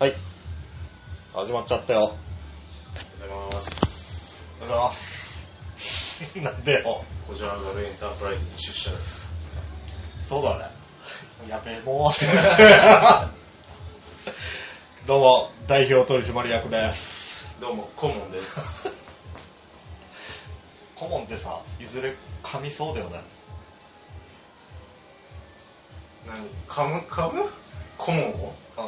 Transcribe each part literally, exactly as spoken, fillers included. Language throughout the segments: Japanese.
はい。始まっちゃったよ。 おはようございます。 おはようございます。なんでよ。 こちらがルエンタープライズに出社です。 そうだね。やべえ、もう忘れた。どうも、代表取締役です。 どうも、顧問です。 顧問ってさ、いずれ噛みそうだよね。 何噛む噛む顧問をうん。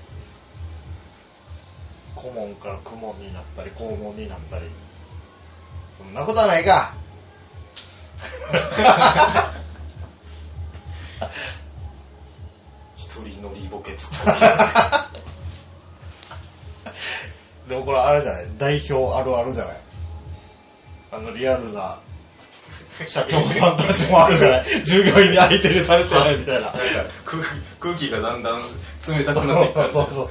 顧問から顧問になったり、顧問になったり。そんなことはないか。 一人乗りボケツッコミ。 でもこれあれじゃない、代表あるあるじゃない。あのリアルな社長さんたちもあるじゃない。従業員に相手にされてないみたいな。 なんか空気、空気がだんだん冷たくなってきた。 そうそうそう。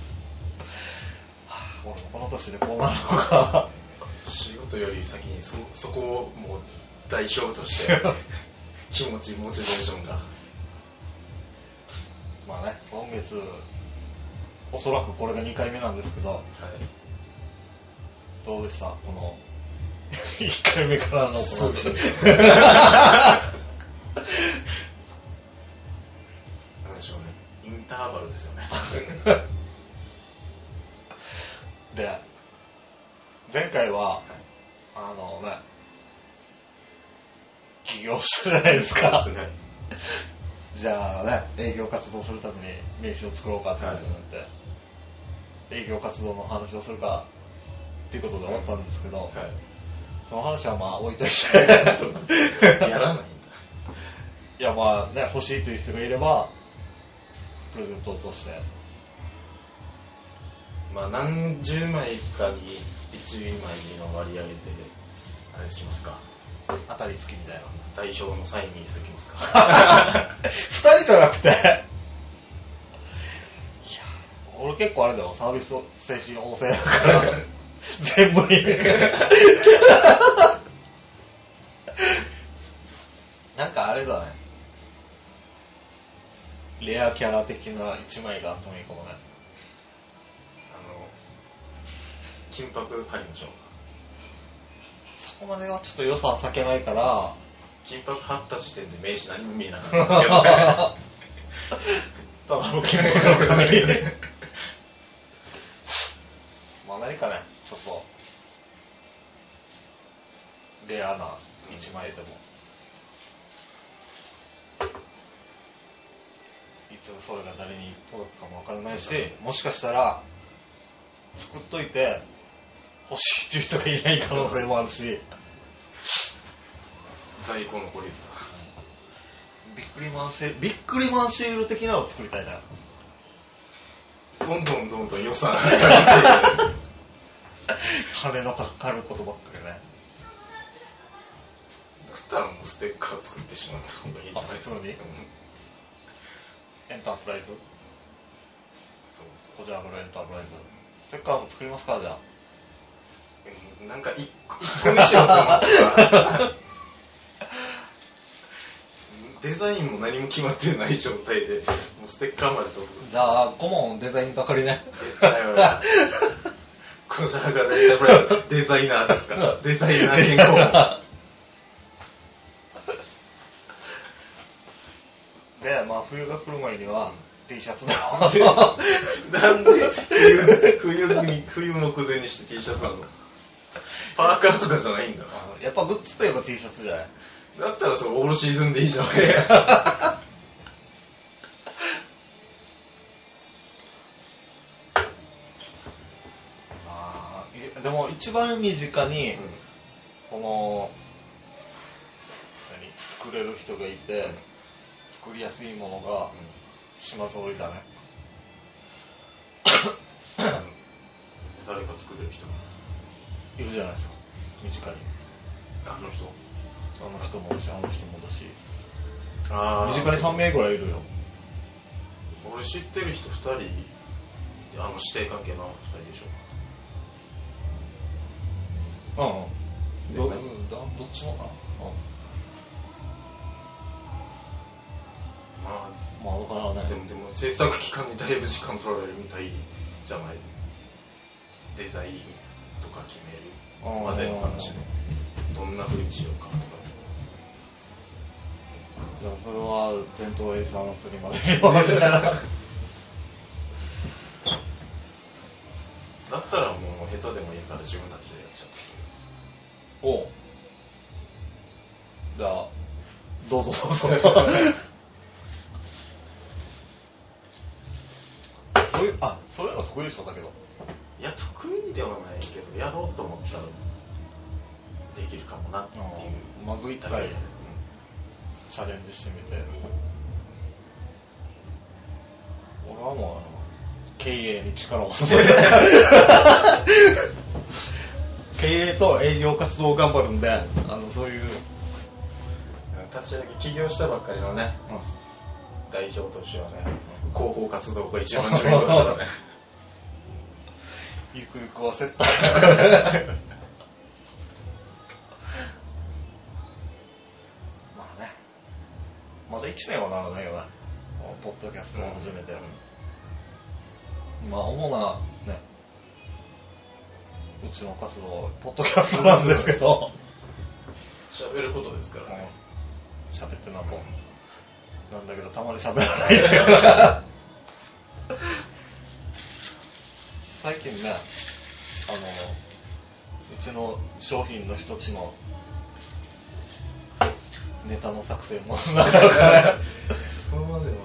俺もこの年でこうなるのか。 仕事より先に そ, そこをもう代表として気持ち、モチベーションが。 まあね、今月、おそらくこれがにかいめなんですけど、 はい、 どうでしたこのいっかいめからのこのすぐなんでしょうね、インターバルですよね。 で、前回は、あのね、起業したじゃないですか。 そうですね。 じゃあね、営業活動するために名刺を作ろうかってことになって、はい、営業活動の話をするかっていうことで終わったんですけど、はい、その話はまあ置いといてやらないんだ。 いやまあね、欲しいという人がいればプレゼントとしてまあ何十枚かにいちまいの割合であれしますか、 当たり付きみたいな。 代表のサインに入れときますか。 ふたりじゃなくて、いや俺結構あれだよ、サービス精神旺盛だから全部になんかあれだね、レアキャラ的ないちまいがあってもいいかもね。 あの金箔貼りましょう。 そこまではちょっと良さは避けないから、 金箔貼った時点で名刺何も見えなかったんですけどね。 ただの金箔の紙まあ何かね、ちょっとレアないちまいでも、いつそれが誰に届くかもわからないし、もしかしたら作っといて欲しいっていう人がいない可能性もあるし、 在庫残りですか。 ビックリマンシール、ビックリマンシール的なのを作りたいな。 どんどんどんどん予算金のかかることばっかりね。 だったらもうステッカー作ってしまった方がいいじゃないですか。 普通に、うん、エンタープライズ、そうです。こちらのエンタープライズ、ステッカーも作りますか。じゃあなんか一個にしようと思ったらデザインも何も決まってない状態でもうステッカーまで飛ぶ。 じゃあ顧問デザイン係ね。 こちらがデザイナーですか。デザイナー兼顧問で、まあ冬が来る前には T シャツだなんで冬、冬に冬目前にして T シャツなの。パーカーとかじゃないんだ。 やっぱグッズといえば T シャツじゃない。 だったらそのオールシーズンでいいじゃん。 あでも一番身近に、うん、この何作れる人がいて、うん、作りやすいものが、うん、島ぞろいだね。 誰か作れる人いるじゃないですか、身近に。 あの人あの人もだし、あの人もだし、 あ身近にさんめいぐらいいるよ。 俺知ってる人ふたり、あの師弟関係のふたりでしょ。 うんうん。ど, ど, どっちもかな。うん、まあ、まあ、だからね。 でも、でも制作期間にだいぶ時間取られるみたい。 じゃあデザインとか決めるまでの話でどんな風にしようかとか。 じゃあそれは全頭エイサーの釣りまで言われたらだったらもう下手でもいいから自分たちでやっちゃう。 おう。じゃあどうぞどうぞそういう、あ、そういうの得意でしょだけど。 いや、得意ではないけど、やろうと思ったらできるかもなっていう。 まず一回、うん、チャレンジしてみて。俺はもうあの経営に力を注いで経営と営業活動を頑張るんで、あのそういう立ち上げ起業したばっかりのね、うん、代表としてはね、広報活動が一番重要だからね。 ゆくゆくは接待まあね、まだいちねんはならないよな、ポッドキャストを始めて、うん、まあ主なね、うちの活動ポッドキャストなんですけど、 喋ることですからね。 喋ってなんぼなんだけど、たまに喋らないっていうか最近ね、あのうちの商品の一つのネタの作成もなかなかねそうでもね、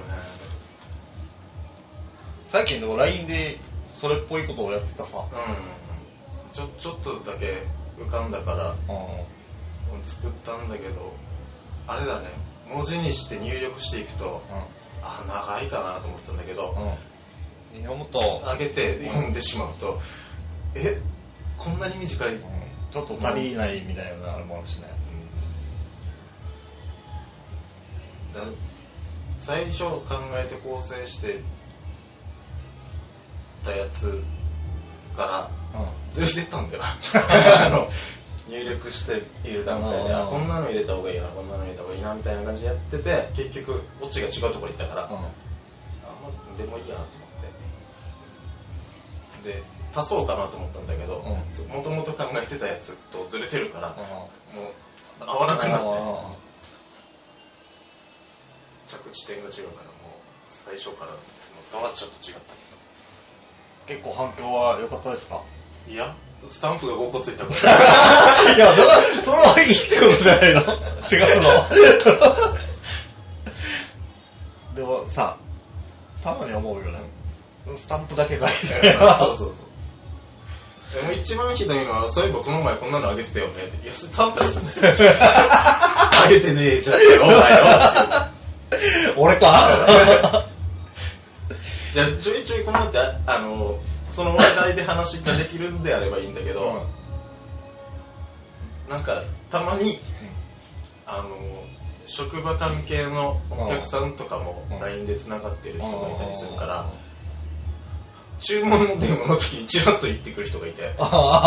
最近でも ライン でそれっぽいことをやってたさ、 うん、ちょ、ちょっとだけ浮かんだから、うん、作ったんだけど、あれだね、文字にして入力していくと、うん、あ、長いかなと思ったんだけど、 うん、読むと上げて読んでしまうと、うん、え、こんなに短い、うん、 ちょっと足りないみたいなのもあるしね、 うん、最初考えて構成してたやつからずれてったんだよあの入力している段階で、あ、こんなの入れた方がいいな、こんなの入れた方がいいなみたいな感じでやってて、結局オチが違うところ行ったから、うん、あ、まあ、でもいいやと思って、で足そうかなと思ったんだけど、もともと考えてたやつとずれてるから、うん、もう合わなくなって着地点が違うから、もう最初からとはちょっと違った。 結構反響は良かったですか？ いや、スタンプがごこついたからいや、それは、それはいいってことじゃないの違うのでもさ、たまに思うよね、スタンプだけがいいそうそうそう。でも一番ひどいのは、そういえばこの前こんなのあげてたよねって。いや、スタンプしたんですよあげてねえじゃんお前よ俺かじゃあちょいちょい困って、あのその話題で話ができるんであればいいんだけど、うん、なんかたまに、うん、あの職場関係のお客さんとかも ライン でつながってる人がいたりするから、うん、注文の電話の時にチラッと言ってくる人がいて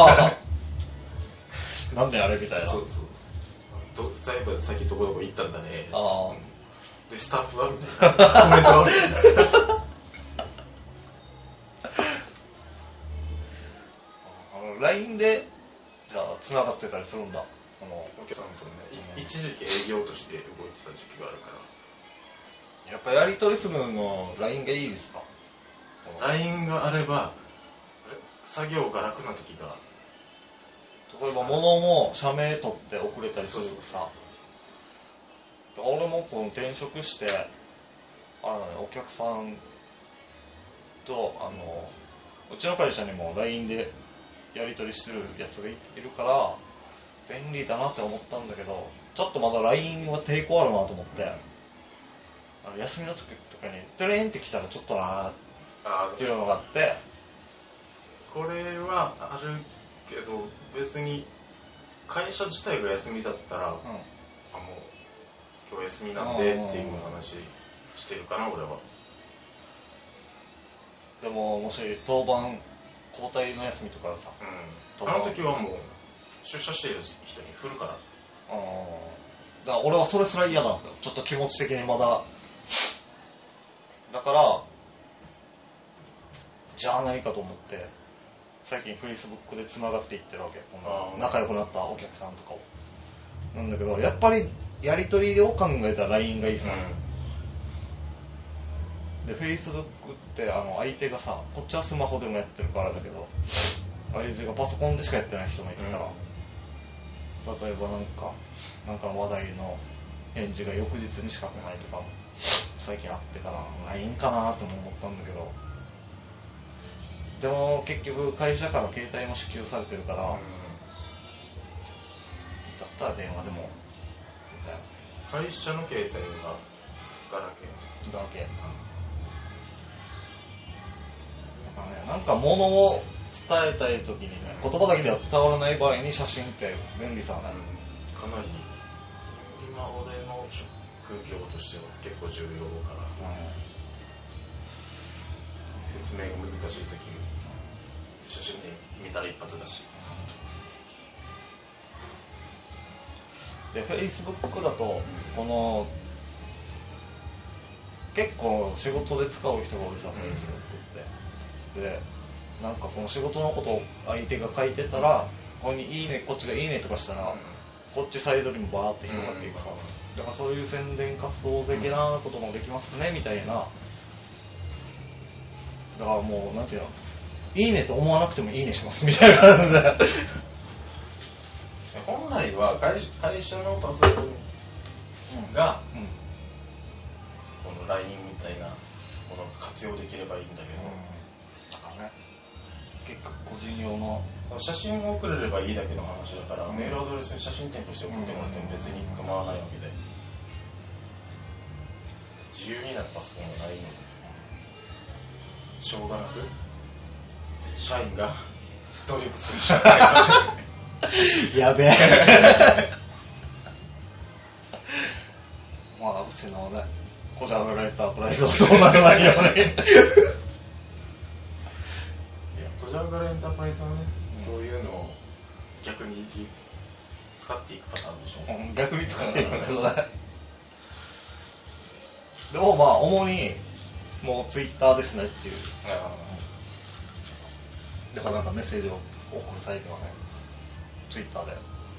なんであれみたいな。 そうそう。そういえばさっきどこどこ行ったんだね。あ、でスタッフはみたいなコメントはみたいなライン でじゃあ繋がってたりするんだ。 あのお客さんとね、うん、一時期営業として動いてた時期があるから。 やっぱやり取りするの ライン がいいですか？ ライン があれば作業が楽な時が。 例えば物も社名取って送れたりするさ。俺もこの転職してあれだね、お客さんとあのうちの会社にも ライン でやり取りしてるやつがいるから便利だなって思ったんだけど、ちょっとまだ ライン は抵抗あるなと思って、あの休みの時とかにトレーンって来たらちょっとなーっていうのがあって、 これはあるけど別に会社自体が休みだったら、うん、あ、もう今日休みなんでっていう話してるかな俺は。 でももし当番交代の休みとかさ、 うん、あの時はもう出社している人に振るから。ああ、だから俺はそれすら嫌なんだよ、ちょっと気持ち的にまだ。だからじゃあないかと思って最近 Facebook でつながっていってるわけ、この仲良くなったお客さんとかを。なんだけどやっぱりやり取りを考えたら ライン がいいさ、うん、で Facebook ってあの相手がさ、こっちはスマホでもやってるからだけど相手がパソコンでしかやってない人もいるから、うん、例えばなんかなんかの話題の返事が翌日にしか来ないとか最近あってから ライン かなとも思ったんだけど、でも結局会社から携帯も支給されてるから、うん、だったら電話でもみたいな。会社の携帯はガラケーガラケー、なんかね、なんか物を伝えたいときにね、言葉だけでは伝わらない場合に写真って便利さね、 うん、かなり今俺の職業としては結構重要から、うん、説明が難しいとき写真で見たら一発だし、 で Facebook だとこの結構仕事で使う人が多いさ、うん、Facebook ってでなんかこの仕事のことを相手が書いてたら、ここにいいね、こっちがいいねとかしたら、うん、こっちサイドにもバーって広がっていくさ、だからそういう宣伝活動的なこともできますねみたいな。だからもうなんていうの、いいねと思わなくてもいいねしますみたいな感じで本来は 会, 会社のパソコンが、うんうん、この ライン みたいなものが活用できればいいんだけど、うん、だからね、 結局個人用の写真を送れればいいだけの話だから、うん、メールアドレスに写真添付して送ってもらっても別に構わないわけで、自由になるパソコンがないので、しょうがなく社員が努力するしかないやべえまあうちのね、こじゃられたプライドはそうならないよねいや、 こじゃられエンタープライズはね、うん、そういうのを逆に使っていくパターンでしょ、 うん、逆に使っていくんだけどねでもまあ主にもうツイッターですねっていう、だからなんかメッセージを送る際にはね、ツイッターで。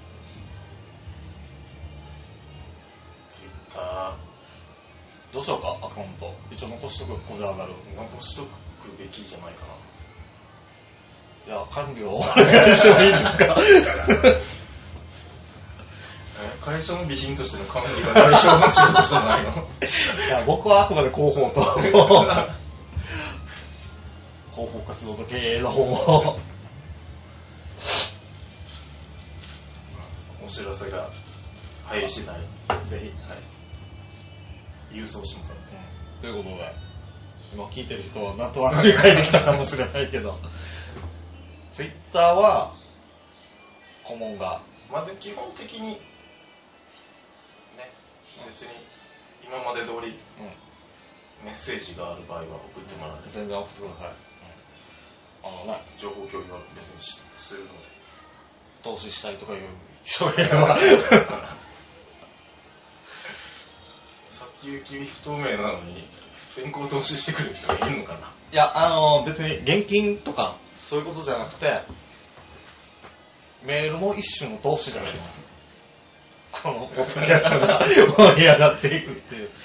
ツイッターどうしようか、アカウント。一応残しとく、これ上がる。 残しとくべきじゃないかな。 いや、管理をお願いしてもいいですか会社の備品としての管理が代表の仕事じゃないのいや、僕はあくまで広報と広報活動と経営の方をお知らせが入り次第ぜひ、 はい、郵送します、 うん、ということで今聞いてる人はなんとなく理解できたかもしれないけどツイッターは顧問がまあで基本的にね、別に今まで通り、うん、メッセージがある場合は送ってもらって、 うん、全然送ってください、うん、あのね、 情報共有は別にするので投資したいとかいう人がいれば先行き不透明なのに先行投資してくる人がいるのかな。 いや、あの別に現金とかそういうことじゃなくてメールも一種の投資じゃないですかこのポッドキャストが盛り上がっていくっていう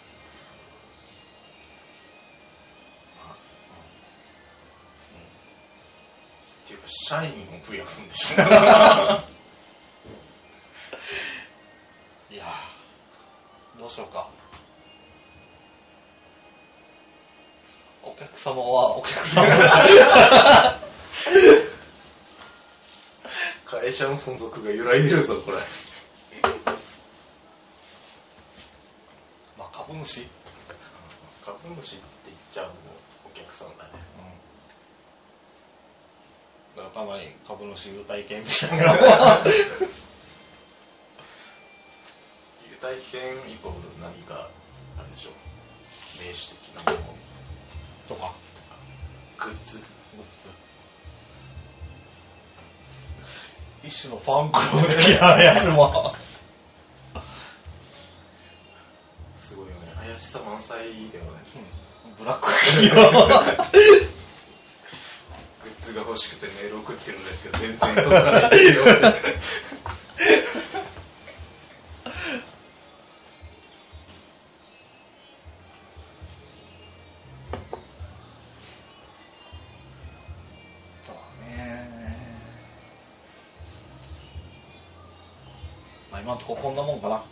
っていうか社員を増やすんでしょいやどうしようか。お客様はお客様会社の存続が揺らいでるぞこれまあ株主株主って言っちゃうお客さんだね、 うん、だからたまに株主優待券みたいな優待券イコール何かあれでしょう、名詞的なものとかグッズグッズ一種のファンクラブ的なやつもすごいよね、怪しさ満載だよね、 うん、ブラック企業欲しくてメール送ってるんですけど全然届かないですよ今のとここんなもんかな、うん、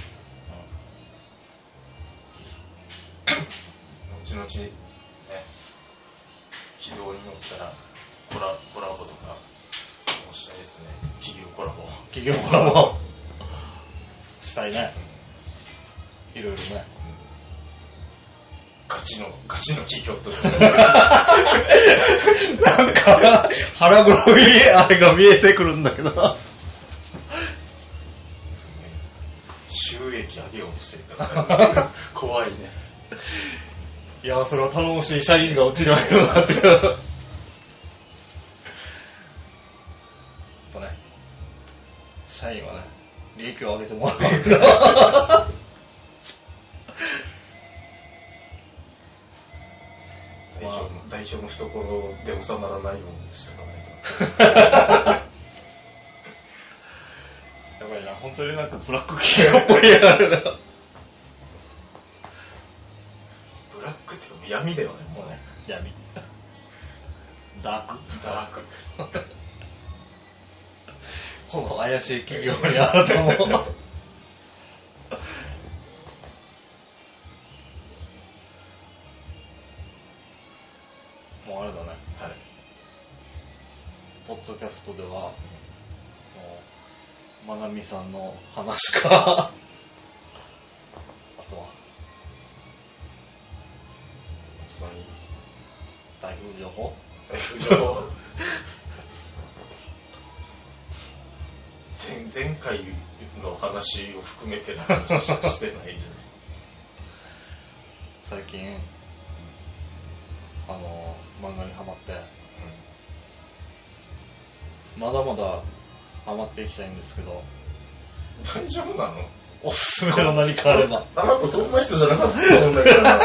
後々ね軌道に乗ったらコラ、コラボとかもしたいですね。企業コラボ企業コラボしたいね、うん、いろいろね、 うん、ガチのガチの企業となんか腹黒いあれが見えてくるんだけど収益上げようとしてるから怖いね。 いやそれは頼もしい社員が落ちるわけよなっていうとね、社員はね利益を上げてもらうから代表の代表の懐で収まらないようにしておかないとやばいな、本当になんかブラック企業っぽいやがるな。 ブラックっていうか闇だよね、もうね。 闇。ダーク。 ダーク。 この怪しい企業にあると思う。もうあれだね。 はい。 ポッドキャストでは、もう、まなみさんの話か、あとは、 一番いい。 台風情報台風情報前, 前回の話を含めての話しかしてないじゃない最近、あの、漫画にハマって、うん、まだまだハマっていきたいんですけど、 大丈夫なの？ おすすめの何かあれば。 あなたそんな人じゃなかったと思うんだけどな。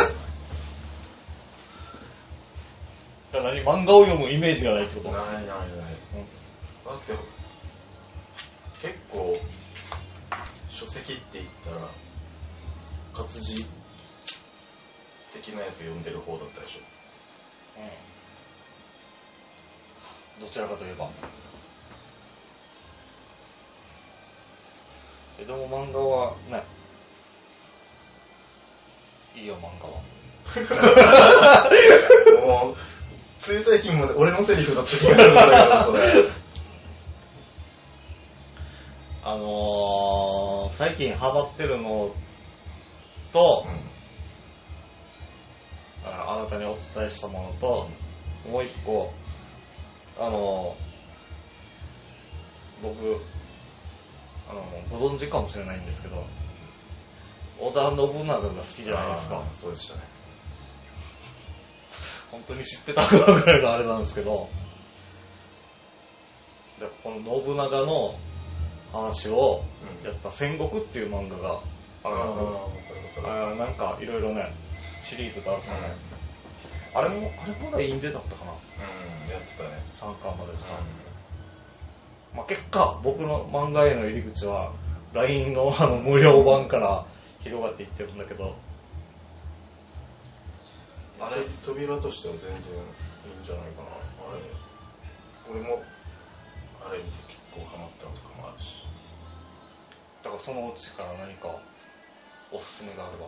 何漫画を読むイメージがないってこと？ ないないない、うん、だって結構書籍って言ったら活字的なやつ読んでる方だったでしょ。 うん、どちらかといえばえでも漫画はねいいよ漫画はもうつい最近まで俺のセリフだった気がするんだけどそれあのー、最近ハマってるのと、うん、あなたにお伝えしたものと、もう一個あのー、僕あのご存知かもしれないんですけど織田信長が好きじゃないですか。 そうでしたね。 本当に知ってたぐらいのあれなんですけど、でこの信長の話をやった戦国っていう漫画があるんですよ。あなんかいろいろねシリーズがあるんですよね、うん、あれもあれもラインでだったかな、 うん、やってたね。 さんかんまでとか、うんまあ、結果僕の漫画への入り口は ライン の, あの無料版から広がっていってるんだけど、 あれ扉としては全然いいんじゃないかな。あれ俺もあれ見て結構ハマったのとかもあるし、 だからそのうちから何かおすすめがあれば。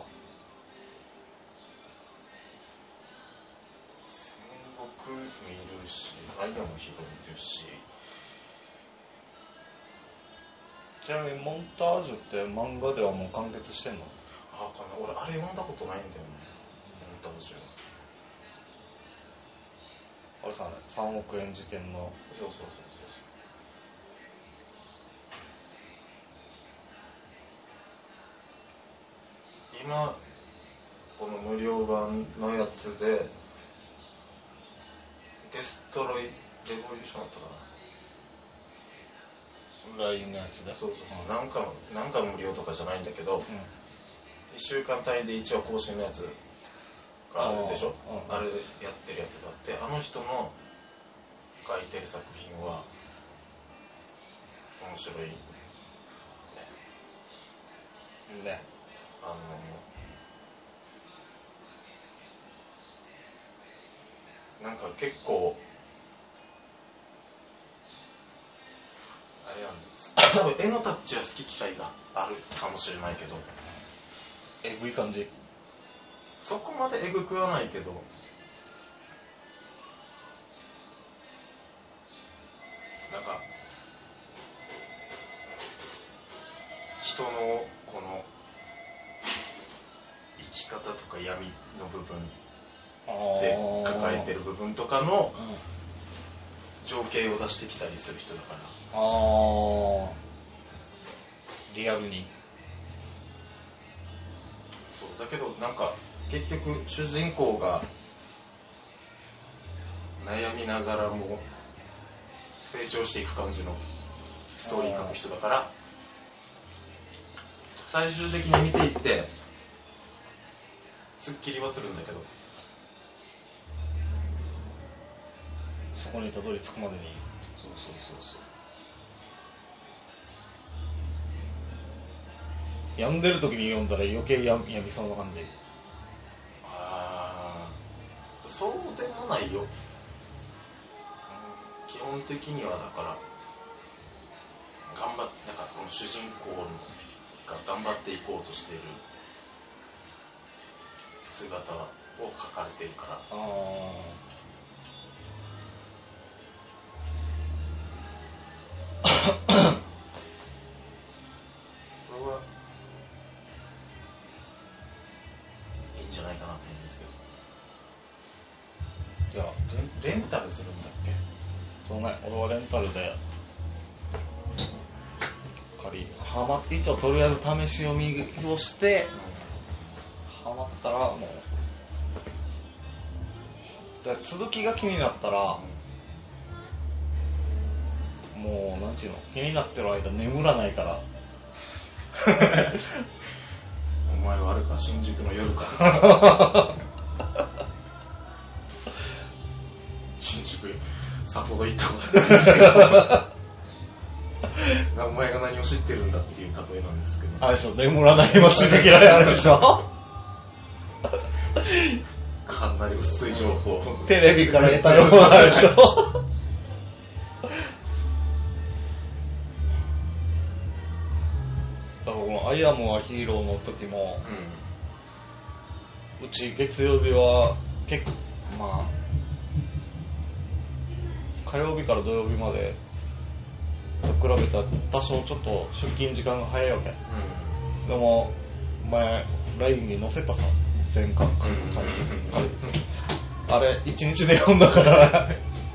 戦国見るし、アイアンも広見るし。 ちなみにモンタージュって漫画ではもう完結してんの？ あかな、俺あれ読んだことないんだよね。モンタージュあれさ、ね、さんおくえん事件の。 そうそうそうそう。今この無料版のやつでデストロイレボリューションだったかな、ライン のやつで。 そうそうそう、うん、なんかなんか無料とかじゃないんだけど、うん、いっしゅうかん単位で一応更新のやつがあるでしょ。 あ, あれやってるやつがあって、あの人の書いてる作品は面白いね。 ね。 あのなんか結構あれなんです。多分絵のタッチは好き嫌いがあるかもしれないけど、 えぐい感じ。 そこまでえぐくはないけど、なんか人のこの生き方とか闇の部分で抱えてる部分とかの情景を出してきたりする人だから。 ああ、リアルに。 そうだけどなんか結局主人公が悩みながらも成長していく感じのストーリー書く人だから、最終的に見ていってすっきりはするんだけど、 そこにたどり着くまでに。 そうそうそうそう。 病んでる時に読んだら余計病みそうな感じ。 ああ、そうでもないよ。基本的にはだから頑張って、なんかこの主人公が頑張っていこうとしている姿を描かれているから。 ああ。 これはいいんじゃないかなと思うんですけど。 じゃあレンタルするんだっけ？ そうね、俺はレンタルで借り、ハマって一応とりあえず試し読みをして、うん、ハマったらもうで続きが気になったら、うん、もうなんていうの、気になってる間眠らないからお前はあれか、新宿の夜か新宿さほど行ったことないですけどお前が何を知ってるんだっていう例えなんですけど、 あれでしょ、眠らない街で嫌いあるでしょかなり薄い情報テレビから得たようなあるでしょだからこのアイアムはヒーローの時も、うん、うち月曜日は結構まあ火曜日から土曜日までと比べたら多少ちょっと出勤時間が早いわけ、うん、でも前 ライン に載せたさ、全巻借りて、あれいちにちで読んだから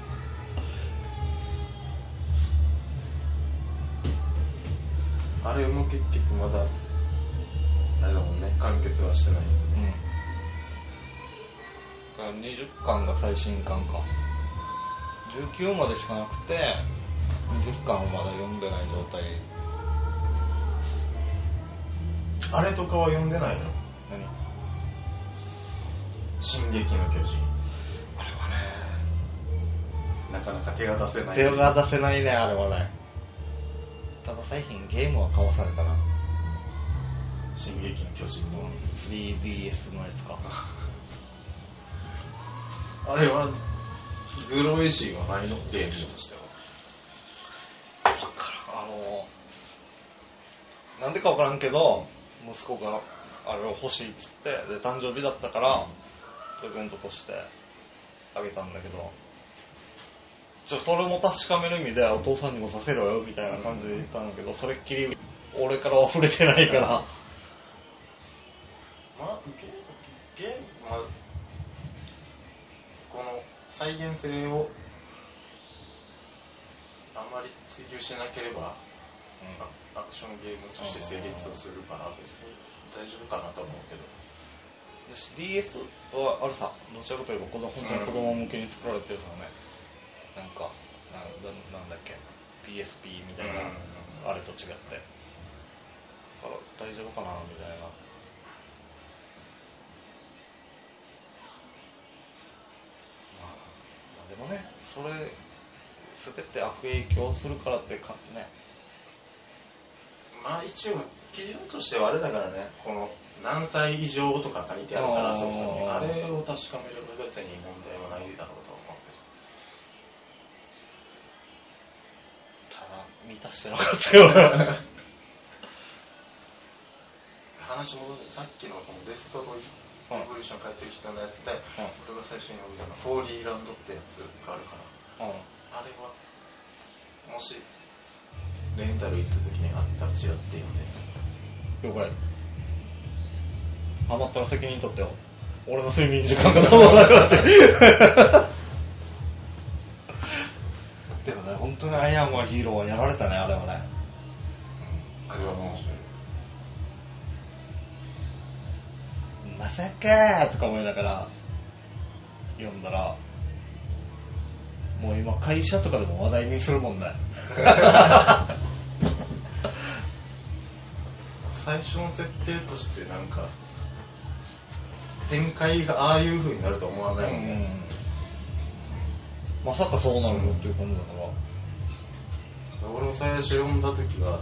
あれも結局まだあれだもんね、完結はしてない、 うん、にじゅっかんが最新巻か、じゅうきゅうまでしかなくてにじゅっかんをまだ読んでない状態。 あれとかは読んでないの？ 何？ 進撃の巨人。 あれはね、 なかなか手が出せない。 手が出せないね、あれはね。ただ最近ゲームは買わされたな。 進撃の巨人のスリーディーエス のやつかあれはグロいシーンはないの？ゲームとしては。 分からん、あのなんでか分からんけど、息子があれを欲しいっつってで誕生日だったからプレゼントとしてあげたんだけど、ちょそれも確かめる意味でお父さんにもさせろよみたいな感じで言ったんだけど、それっきり俺からは触れてないから、 まあゲーム、まあ、この再現性をあまり追求しなければ、うん、アクションゲームとして成立をするから別に大丈夫かなと思うけど、 ディーエス はあれさ、どちらかというと本当に子供向けに作られてるからね、うん、なんかな ん, なんだっけ ピーエスピー みたいな、うん、あれと違って、だから大丈夫かなみたいな。まあ、でもね、それ全て悪影響するからってかってね。 まあ一応基準としてはあれだからね、この何歳以上とか書いてあるからそこにあれを確かめれば別に問題はないだろうと思うけど。ただ満たしてなかったよね。 話戻ってさっきのこのデストロイエボリューション書いてる人のやつで、うん、俺が最初に読んだのフォーリーランドってやつがあるから、うん、あれはもしレンタル行った時にあったら違って読んで了解。ハマったら責任取ってよ。俺の睡眠時間がどうもなくなってでもね、本当にアイアンマンヒーローはやられたね、あれはね。 うん、あれは面白い。 まさかーとか思いながら読んだら、もう今会社とかでも話題にするもんね。 最初の設定としてなんか展開がああいう風になると思わないもんね。 うん、まさかそうなるのっていう感じだから。 俺も最初読んだ時は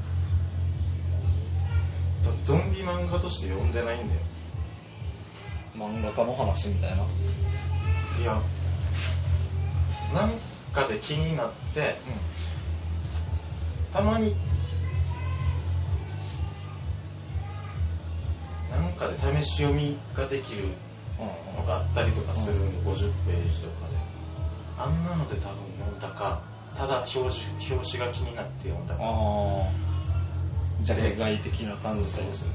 ゾンビ漫画として読んでないんだよ。 漫画家の話みたいな。 いや、なんかで気になって、うん、たまになんかで試し読みができるのがあったりとかするの、うん、ごじゅっページとかで、あんなので多分読んだか、ただ表紙、表紙が気になって読んだか。 あジャケ買い的な感じで。そうそうそう。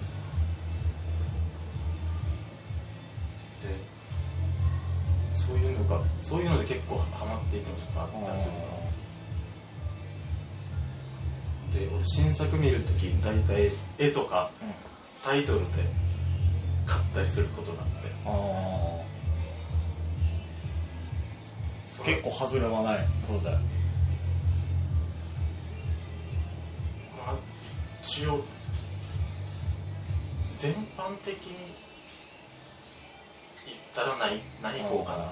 で、そういうのが、そういうので結構ハマっていくのとかあったりするから。で、俺新作見るとき大体絵とかタイトルで買ったりすることがあって。 あ結構外れはない、そうだよ。 まあ、一応全般的に言ったらないない方かな。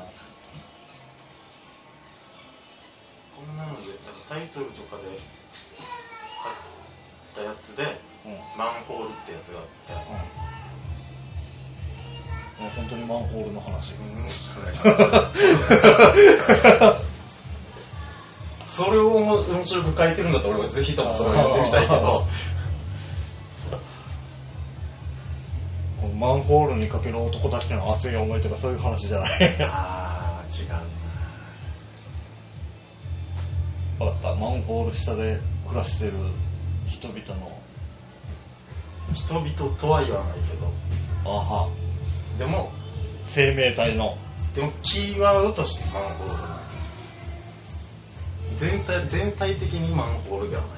こんなので、だからタイトルとかで買ったやつで、うん、マンホールってやつがあって、 うん、もう本当にマンホールの話。 それを面白く書いてるんだったら俺はぜひともそれを読んでみたいけど。 マンホールにかける男たちの熱い思いとかそういう話じゃない。 ああ、違うな。 分かった。マンホール下で暮らしてる人々の人々とは言わないけど、 あはでも生命体のでもキーワードとしてマンホールなん全体全体的にマンホールではない。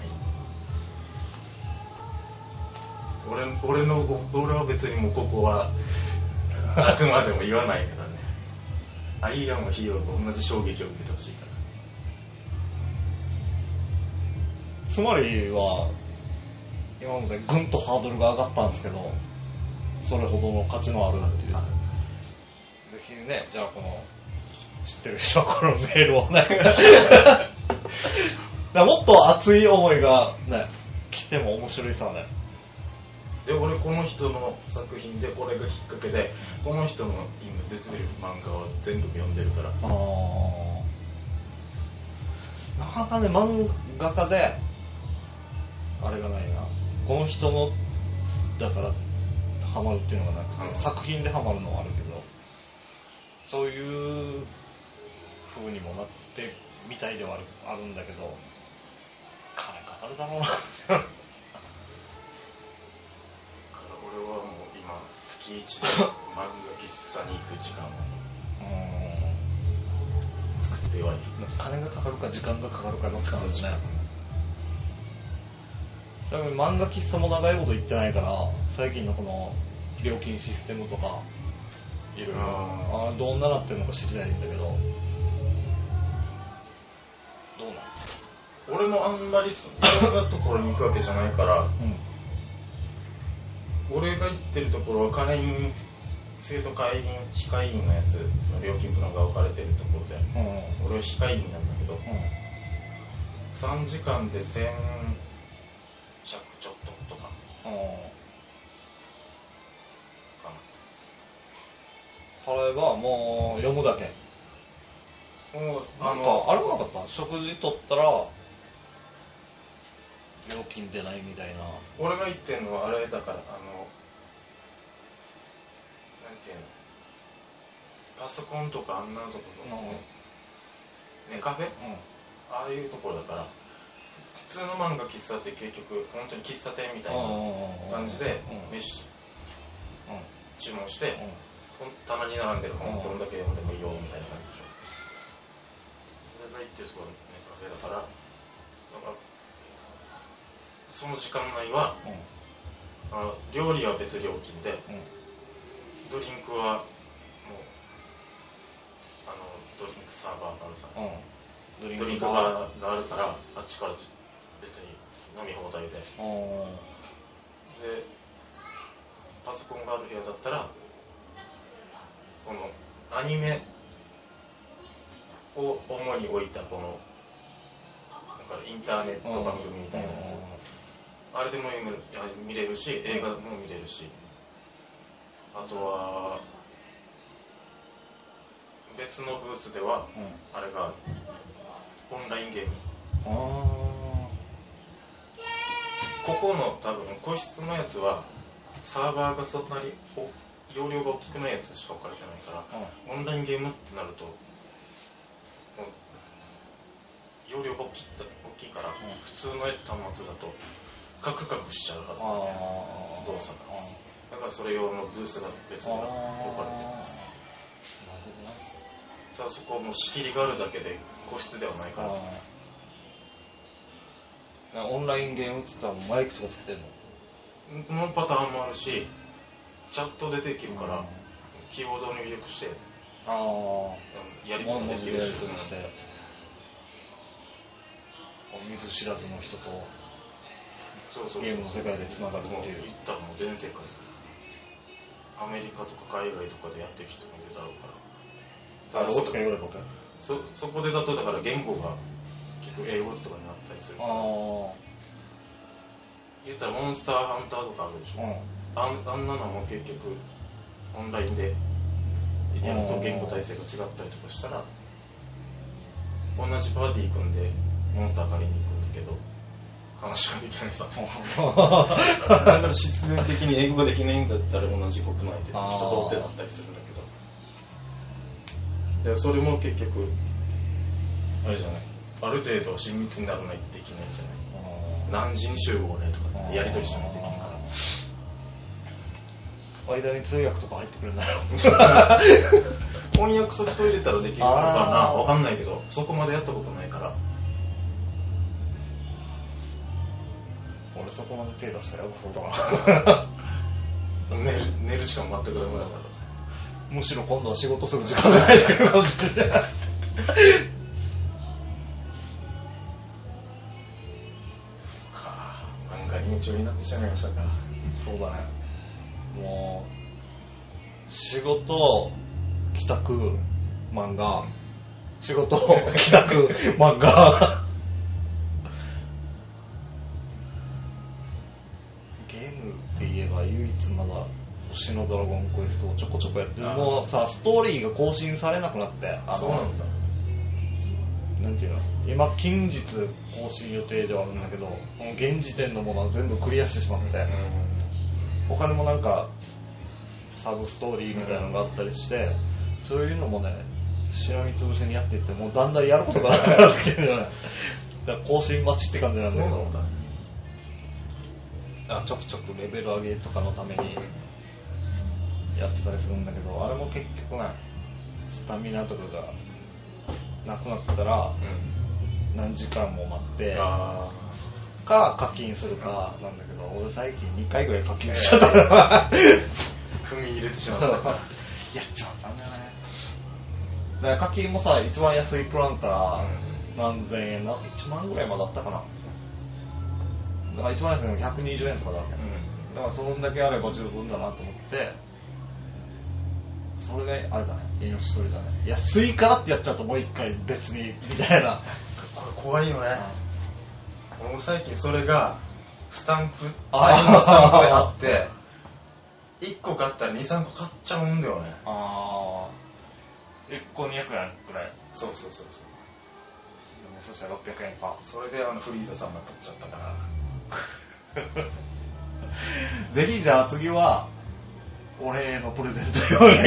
俺俺の俺は別にもうここはあくまでも言わないからね。アイアンはヒーローと同じ衝撃を受けてほしいから。 つまりは今までぐんとハードルが上がったんですけど、それほどの価値のあるっていう。ぜひね、じゃあこの知ってる人はこのメールをねもっと熱い思いがね来ても面白いさね。 で俺この人の作品でこれがきっかけでこの人の今出てる漫画を全部読んでるから。あなかなかね漫画家であれがないな。この人のだからハマるっていうのがなくて、うん、作品でハマるのはあるけど、そういう風にもなってみたいではある、あるんだけど、金かかるだろうな。 俺はもう今月一で漫画喫茶に行く時間を作ってはいる。 金がかかるか時間がかかるかどっちかなんですね。ちなみに漫画喫茶も長いこと行ってないから、最近のこの料金システムとかいろいろあどんななってるのか知りたいんだけど、どうなの？ 俺もあんまりいろんなところに行くわけじゃないから、うん、俺が行ってるところは会員生徒会員非会員のやつの料金プランが分かれてるところで、うん、俺は非会員なんだけど、うん、 さんじかんでせんひゃくちょっととかかな。払えばもう読むだけ。もうなんかあれもなかった？食事取ったら料金出ないみたいな。 俺が言ってんのはあれだから、あのなんていうの、パソコンとかあんなところの、ネカフェ、うん、ああいうところだから、普通の漫画喫茶って結局本当に喫茶店みたいな感じで飯、うん、注文して、うん、棚に並んでる本どんだけ読んでもいいよみたいな感じでしょ。それが言ってるところネカフェだから、なんかその時間内は、うん、あの料理は別料金で、うん、ドリンクはもうあのドリンクサーバーがあるさ、うん、ドリンク, ドリンクがあるからあっちから別に飲み放題で、でパソコンがある部屋だったらこのアニメを主に置いたこのなんかインターネット番組みたいなやつ、あれでも見れるし、映画も見れるし、あとは別のブースでは、うん、あれがオンラインゲーム。あここの多分個室のやつはサーバーがそんなに容量が大きくないやつしか置かれてないから、うん、オンラインゲームってなると容量が大きい、大きいから、うん、普通の端末だとカクカクしちゃうはずだね、動作が。だからそれ用のブースが別に置かれてる。なるほどね。ただそこも仕切りがあるだけで個室ではないから。 オンラインゲームって言ったらマイクとかつけてんの？のパターンもあるし、チャットでできるから、キーボードを入力して、あやり取りできるし、 見ず知らずの人とそうそうそうゲームの世界でつながるっていう。 言ったらもう全世界、アメリカとか海外とかでやってる人もいるだろうから。 あ、ロボットか英語だろうか。 そそこでだとだから言語が結構英語とかになったりするから。あ言ったらモンスターハンターとかあるでしょ。うん、あ, あんなのも結局オンラインでやると言語体制が違ったりとかしたら、同じパーティー組んでモンスター借りに行くんだけど話ができないさ。だから必然的に英語ができないんだったら同じ国内で人とってなったりするんだけど、でそれも結局あれじゃない、ある程度親密にならないとできないじゃない。何時に集合ねとかってやり取りしないといけないから。 間に通訳とか入ってくるんだろう。 翻訳ソフト入れたらできるのかな、わかんないけど、そこまでやったことないから。 俺そこまで手出したらやばそうだな。寝る、寝るしか全くダメだから。 むしろ今度は仕事する時間がないだけかもしれない。 漫画に夢中になってしまいましたか。 そうだね。もう仕事帰宅漫画、仕事帰宅漫画。ゲームって言えば唯一まだ星のドラゴンクエストをちょこちょこやってる。もうさストーリーが更新されなくなって、あのそうなんだ。なんていうの、今近日更新予定ではあるんだけど、この現時点のものは全部クリアしてしまって、他にもなんかサブストーリーみたいなのがあったりして、そういうのもねしらみつぶしにやっていって、もうだんだんやることがなくなってきてるよね。だから更新待ちって感じなんだけど、あちょくちょくレベル上げとかのためにやってたりするんだけど、あれも結局ねスタミナとかがなくなったら何時間も待ってか課金するかなんだけど、俺最近にかいぐらい課金しちゃったから踏み入れてしまったやっちゃったんだよね。だから課金もさ一番安いプランから何千円な、いちまんぐらいまであったかな。だから一番安いのひゃくにじゅうえんとかだわけ、うん、だからそんだけあれば十分だなと思って、それがあれだね、命取りだね。安いからってやっちゃうともう一回別にみたいな。 これ怖いよね。 もう最近それがスタンプ、ラインのスタンプであっていっこ買ったらにさんこ買っちゃうんだよね。 ああ、いっこにひゃくえんくらい。 そうそうそうそう。 でもそしたらろっぴゃくえんか。 それであのフリーザさんが取っちゃったからぜひじゃあ次は俺へのプレゼント用に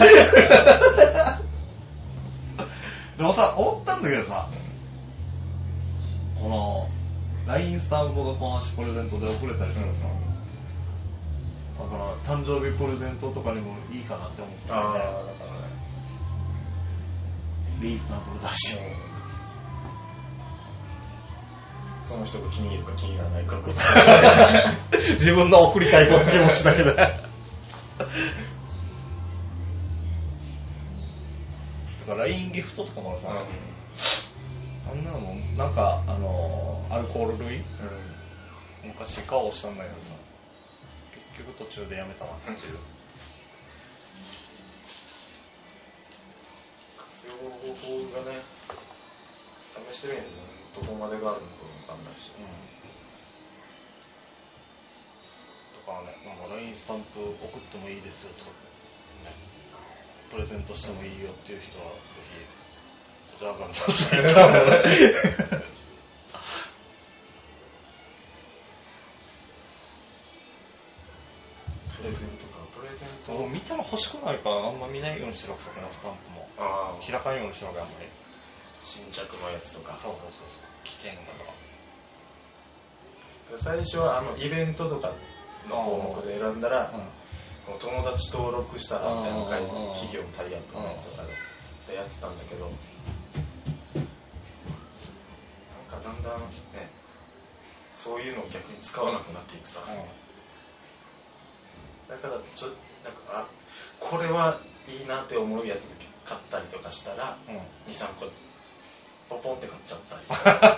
でもさ、思ったんだけどさ、この ライン スタンプがこの足プレゼントで送れたりするさ、だから誕生日プレゼントとかにもいいかなって思って、ね、 ああ、だからね、 リーズナブルだし、 その人が気に入るか気に入らないか自分の送りたい気持ちだけでだから ライン ギフトとかもさ、うん、あんなのもなんかあのアルコール類、うん、昔買おうしたんだけどさ、結局途中でやめたなっていう、うん、 活用方法がね試してるんですよ。どこまでがあるのかわかんないし、うん、 とかね、なんか ライン スタンプ送ってもいいですよとか、ね、プレゼントしてもいいよっていう人はぜひこちらからプレゼントか、プレゼントもう見ても欲しくないからあんま見ないようにしてるわけ、そこのスタンプもあ開かんようにしてるわけ、あんまり新着のやつとか。 そうそうそうそう、危険だから。 最初はあのイベントとかの項目で選んだら、うん、友達登録したらみたいな感じの企業のタイアップのやつとかでやってたんだけど、なんかだんだんね、そういうのを逆に使わなくなっていくさ。うん、だからちょなんかあこれはいいなって思うやつだけ買ったりとかしたら、うん、にさんこポポンって買っちゃったり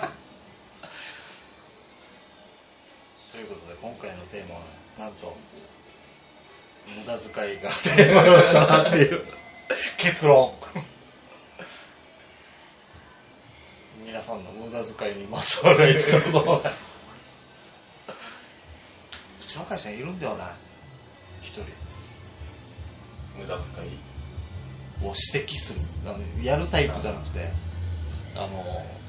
ということで今回のテーマはなんと無駄遣いがテーマだなっていう結論皆さんの無駄遣いにまつわるエピソードはうちの会社にいるんではない一人無駄遣いを指摘する、あのやるタイプじゃなくて、あの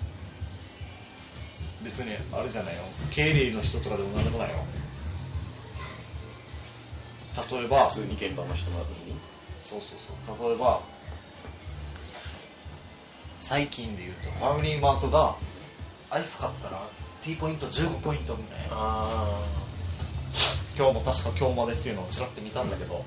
別にあれじゃないよ、経理の人とかでもなんでもないよ。例えば普通に現場の人なのに、 そうそうそう、例えば最近で言うとファミリーマートがアイス買ったら T ポイントじゅうごポイントみたいな、あ今日も確か今日までっていうのをちらって見たんだけど、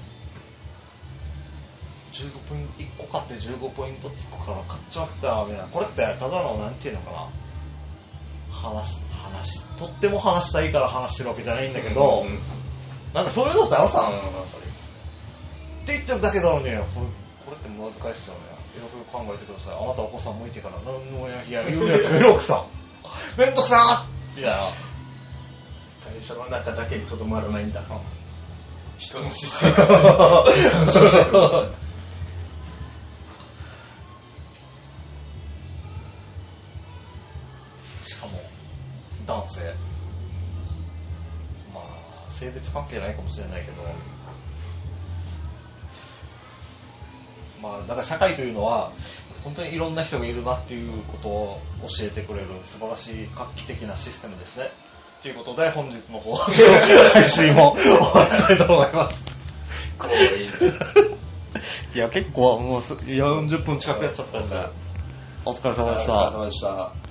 じゅうごポイントいっこ買ってじゅうごポイントつくから買っちゃったみたいな。これってただのなんていうのかな、話話とっても話したいから話してるわけじゃないんだけど、うんうん、なんかそういうのってあのさ、うん、って言ってるだけなのに、これ、これって難しいですよね。いろいろ考えてください。あなたお子さんもいてから何のやいや言うやつがいるわけさ。めんどくさーいや会社の中だけにとどまらないんだ。うん、人の私生活に干渉してる。 しかも男性、まあ性別関係ないかもしれないけど、まあだから社会というのは本当にいろんな人がいるなっていうことを教えてくれる素晴らしい画期的なシステムですね。ということで本日の放送配信も終わりたいと思います。 こういいね。 いや結構もうよんじゅっぷん近くやっちゃったんで、お疲れ様でした。 お疲れ様でした。